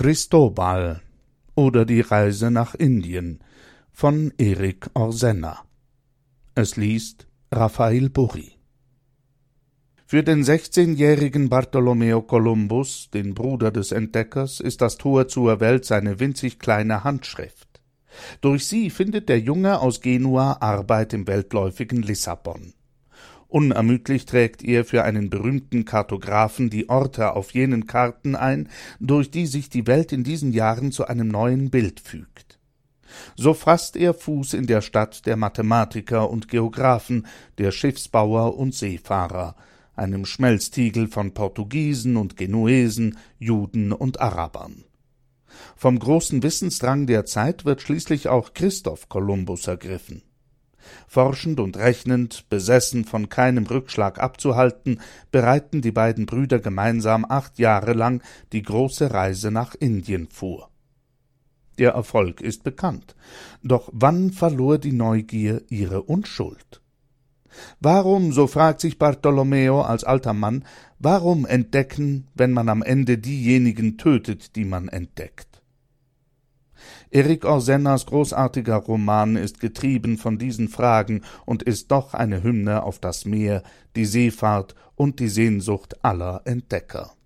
Cristobal oder die Reise nach Indien von Erik Orsenna. Es liest Raphael Burri. Für den 16-jährigen Bartolomeo Columbus, den Bruder des Entdeckers, ist das Tor zur Welt seine winzig kleine Handschrift. Durch sie findet der Junge aus Genua Arbeit im weltläufigen Lissabon. Unermüdlich trägt er für einen berühmten Kartographen die Orte auf jenen Karten ein, durch die sich die Welt in diesen Jahren zu einem neuen Bild fügt. So fasst er Fuß in der Stadt der Mathematiker und Geographen, der Schiffsbauer und Seefahrer, einem Schmelztiegel von Portugiesen und Genuesen, Juden und Arabern. Vom großen Wissensdrang der Zeit wird schließlich auch Christoph Kolumbus ergriffen. Forschend und rechnend, besessen von keinem Rückschlag abzuhalten, bereiten die beiden Brüder gemeinsam 8 Jahre lang die große Reise nach Indien vor. Der Erfolg ist bekannt, doch wann verlor die Neugier ihre Unschuld? Warum, so fragt sich Bartolomeo als alter Mann, warum entdecken, wenn man am Ende diejenigen tötet, die man entdeckt? Erik Orsennas großartiger Roman ist getrieben von diesen Fragen und ist doch eine Hymne auf das Meer, die Seefahrt und die Sehnsucht aller Entdecker.